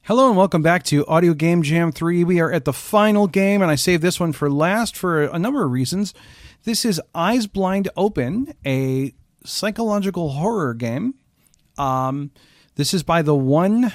Hello and welcome back to Audio Game Jam 3. We are at the final game, and I saved this one for last for a number of reasons. This is Eyes Blind Open, a psychological horror game. This is by the one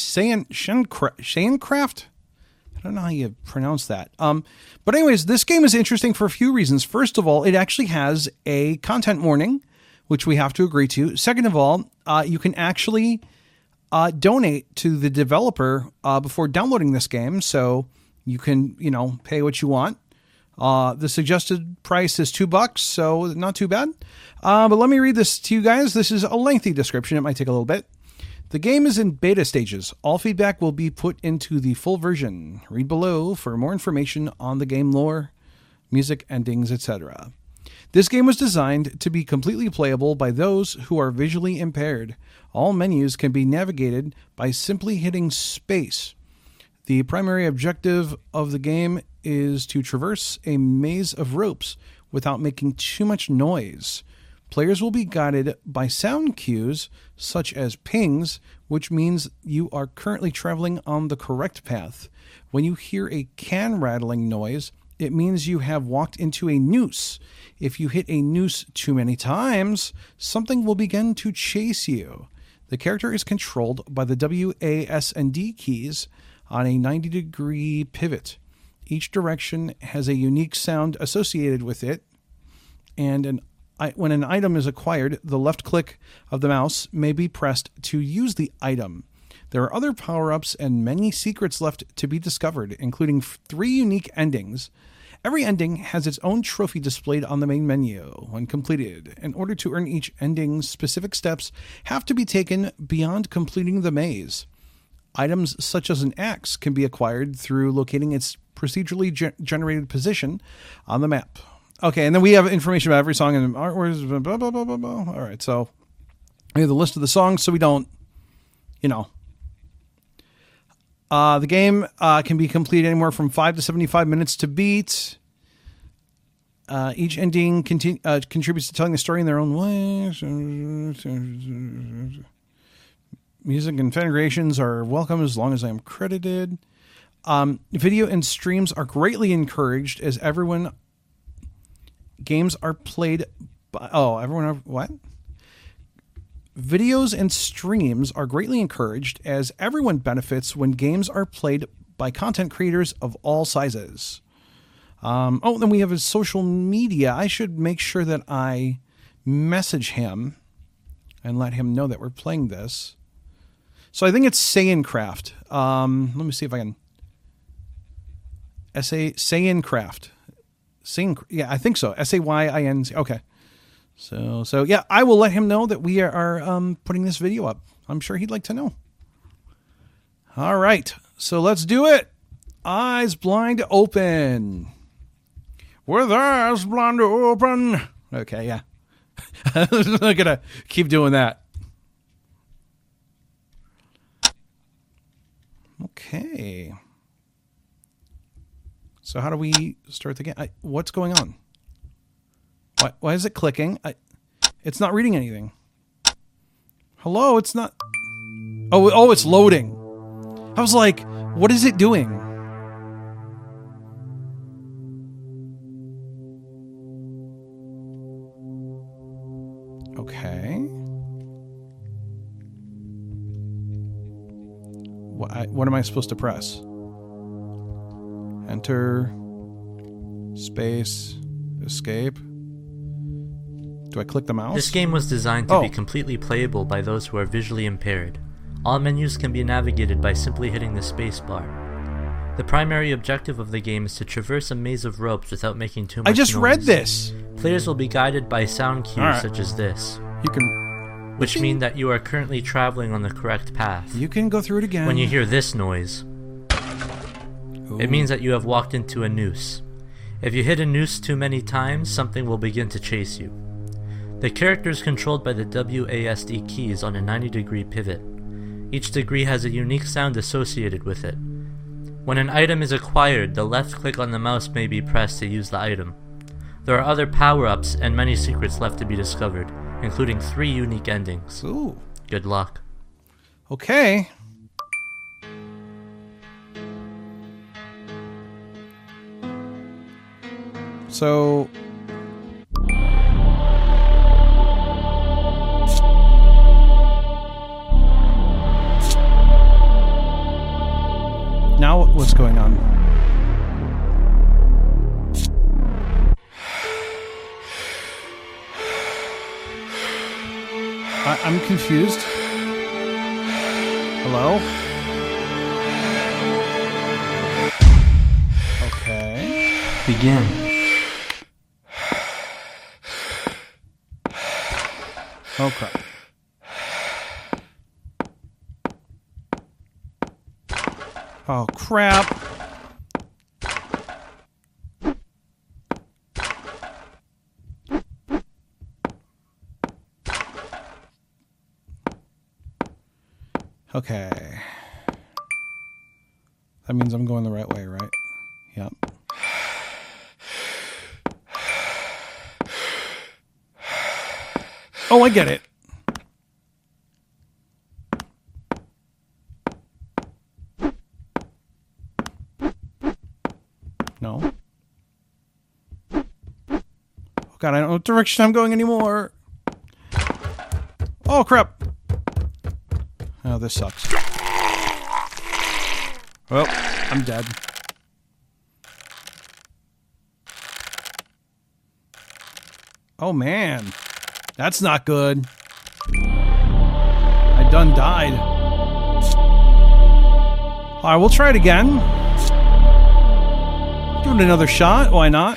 Shancraft. I don't know how you pronounce that. But anyways, this game is interesting for a few reasons. First of all, it actually has a content warning, which we have to agree to. Second of all, you can actually donate to the developer before downloading this game, so you can, pay what you want. The suggested price is $2, so not too bad. But let me read this to you guys. This is a lengthy description. It might take a little bit. The game is in beta stages. All feedback will be put into the full version. Read below for more information on the game lore, music, endings, etc. This game was designed to be completely playable by those who are visually impaired. All menus can be navigated by simply hitting space. The primary objective of the game is to traverse a maze of ropes without making too much noise. Players will be guided by sound cues such as pings, which means you are currently traveling on the correct path. When you hear a can rattling noise, it means you have walked into a noose. If you hit a noose too many times, something will begin to chase you. The character is controlled by the W, A, S, and D keys on a 90-degree pivot. Each direction has a unique sound associated with it, and when an item is acquired, the left click of the mouse may be pressed to use the item. There are other power-ups and many secrets left to be discovered, including 3 unique endings. Every ending has its own trophy displayed on the main menu when completed. In order to earn each ending, specific steps have to be taken beyond completing the maze. Items such as an axe can be acquired through locating its procedurally generated position on the map. Okay, and then we have information about every song and artworks, blah, blah, blah, blah, blah. All right, so we have the list of the songs so we don't, the game can be completed anywhere from 5 to 75 minutes to beat. Each ending contributes to telling the story in their own way. Music and integrations are welcome as long as I am credited. Video and streams are greatly encouraged as games are played by... what? Videos and streams are greatly encouraged as everyone benefits when games are played by content creators of all sizes. Then we have his social media. I should make sure that I message him and let him know that we're playing this. So I think it's Sayincraft. Let me see if I can... Sayincraft. Yeah, I think so. Saync. Okay. So yeah, I will let him know that we are putting this video up. I'm sure he'd like to know. All right, so let's do it. Eyes Blind Open. With eyes blind open. Okay, yeah. I'm gonna keep doing that. Okay. So how do we start the game? What's going on? Why is it clicking? It's not reading anything. Hello, it's not... Oh, it's loading. I was like, what is it doing? Okay. What am I supposed to press? Enter. Space. Escape. Do I click the mouse? This game was designed to be completely playable by those who are visually impaired. All menus can be navigated by simply hitting the space bar. The primary objective of the game is to traverse a maze of ropes without making too much noise. I just read this! Players will be guided by sound cues such as this, which mean that you are currently traveling on the correct path. You can go through it again. When you hear this noise, it means that you have walked into a noose. If you hit a noose too many times, something will begin to chase you. The character is controlled by the WASD keys on a 90-degree pivot. Each degree has a unique sound associated with it. When an item is acquired, the left click on the mouse may be pressed to use the item. There are other power-ups and many secrets left to be discovered, including 3 unique endings. Ooh. Good luck. Okay. So... Now what's going on? I'm confused. Hello? Okay. Begin. Oh, crap. Oh, crap. Okay. That means I'm going the right way, right? Yep. Oh, I get it. No. Oh, God, I don't know what direction I'm going anymore. Oh, crap. Oh, this sucks. Well, I'm dead. Oh, man. That's not good. I done died. Alright, we'll try it again. Give it another shot. Why not?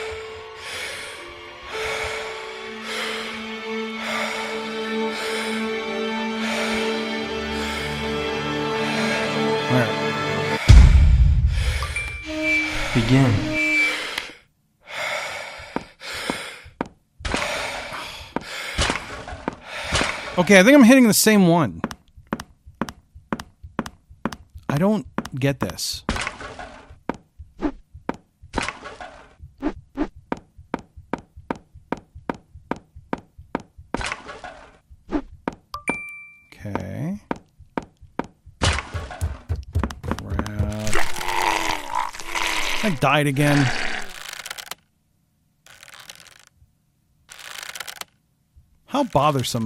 Begin. Okay, I think I'm hitting the same one. I don't get this. Okay. Crap. I died again. How bothersome.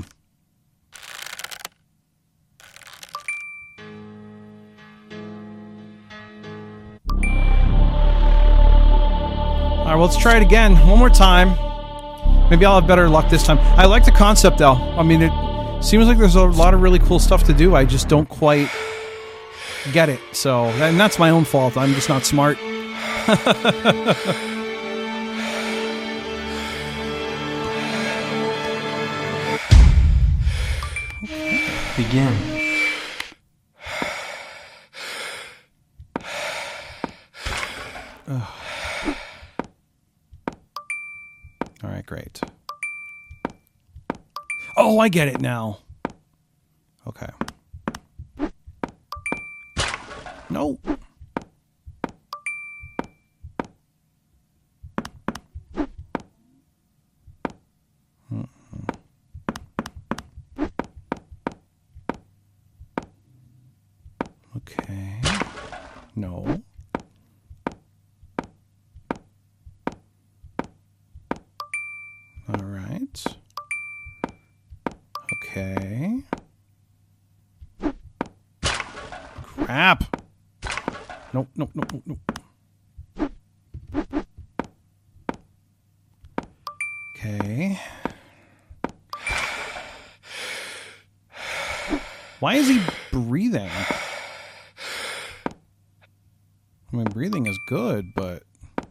All right, well, let's try it again. One more time. Maybe I'll have better luck this time. I like the concept, though. I mean, it seems like there's a lot of really cool stuff to do. I just don't quite get it. So, and that's my own fault. I'm just not smart. Begin. All right, great. Oh, I get it now. Okay. No. Okay. No. All right. Okay. Crap. Nope, nope, nope, nope, nope. Okay. Why is he breathing? I mean, breathing is good, but...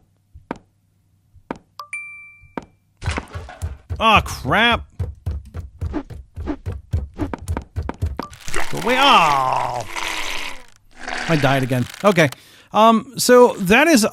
Oh, crap! Go away! Oh! I died again. Okay. So that is,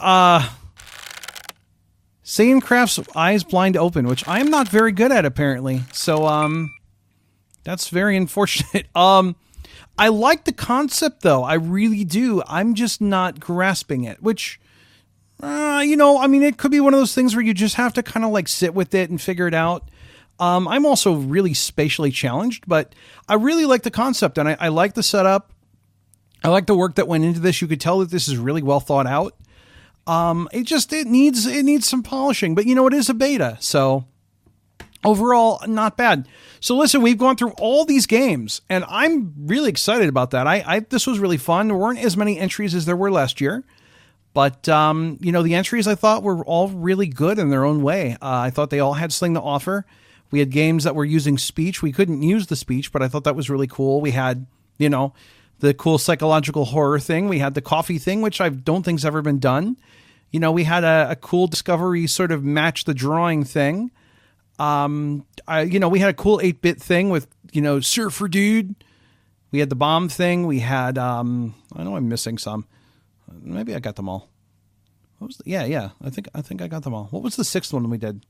Saincraft's Eyes Blind Open, which I am not very good at, apparently. So, that's very unfortunate. I like the concept, though. I really do. I'm just not grasping it, which, you know, I mean, it could be one of those things where you just have to kind of like sit with it and figure it out. I'm also really spatially challenged, but I really like the concept, and I like the setup. I like the work that went into this. You could tell that this is really well thought out. It needs some polishing, but it is a beta. So overall, not bad. So listen, we've gone through all these games and I'm really excited about that. This was really fun. There weren't as many entries as there were last year, but the entries I thought were all really good in their own way. I thought they all had something to offer. We had games that were using speech. We couldn't use the speech, but I thought that was really cool. We had, the cool psychological horror thing. We had the coffee thing, which I don't think's ever been done. We had a cool Discovery sort of match the drawing thing. We had a cool 8-bit thing with, Surfer Dude. We had the bomb thing. We had, I know I'm missing some. Maybe I got them all. What was yeah. I think I got them all. What was the sixth one we did?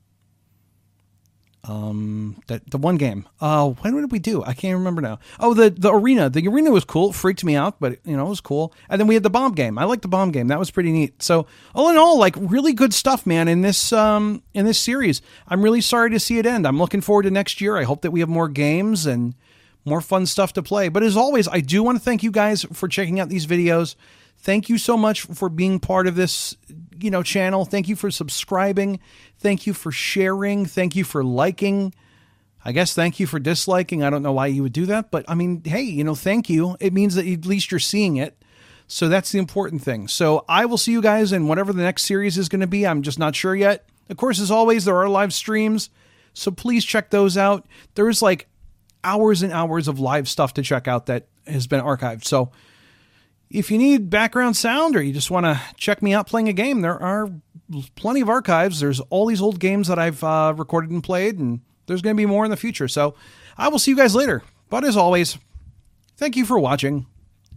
The one game. What did we do? I can't remember now. Oh, the arena. The arena was cool. It freaked me out, but it was cool. And then we had the bomb game. I liked the bomb game. That was pretty neat. So all in all, like really good stuff, man, in this series. I'm really sorry to see it end. I'm looking forward to next year. I hope that we have more games and more fun stuff to play. But as always, I do want to thank you guys for checking out these videos. Thank you so much for being part of this, channel. Thank you for subscribing. Thank you for sharing. Thank you for liking. I guess thank you for disliking. I don't know why you would do that, but I mean, hey, thank you. It means that at least you're seeing it. So that's the important thing. So I will see you guys in whatever the next series is going to be. I'm just not sure yet. Of course, as always, there are live streams. So please check those out. There's like hours and hours of live stuff to check out that has been archived. So if you need background sound or you just want to check me out playing a game, there are plenty of archives. There's all these old games that I've recorded and played, and there's going to be more in the future. So I will see you guys later. But as always, thank you for watching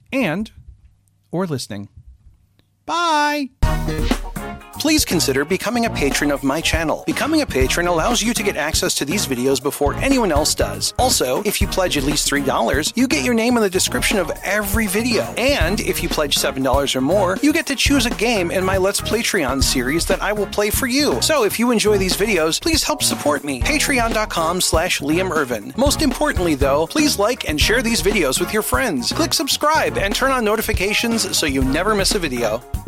or listening. Bye. Please consider becoming a patron of my channel. Becoming a patron allows you to get access to these videos before anyone else does. Also, if you pledge at least $3, you get your name in the description of every video. And if you pledge $7 or more, you get to choose a game in my Let's Playtreon series that I will play for you. So if you enjoy these videos, please help support me. Patreon.com/Liam Irvin. Most importantly though, please like and share these videos with your friends. Click subscribe and turn on notifications so you never miss a video.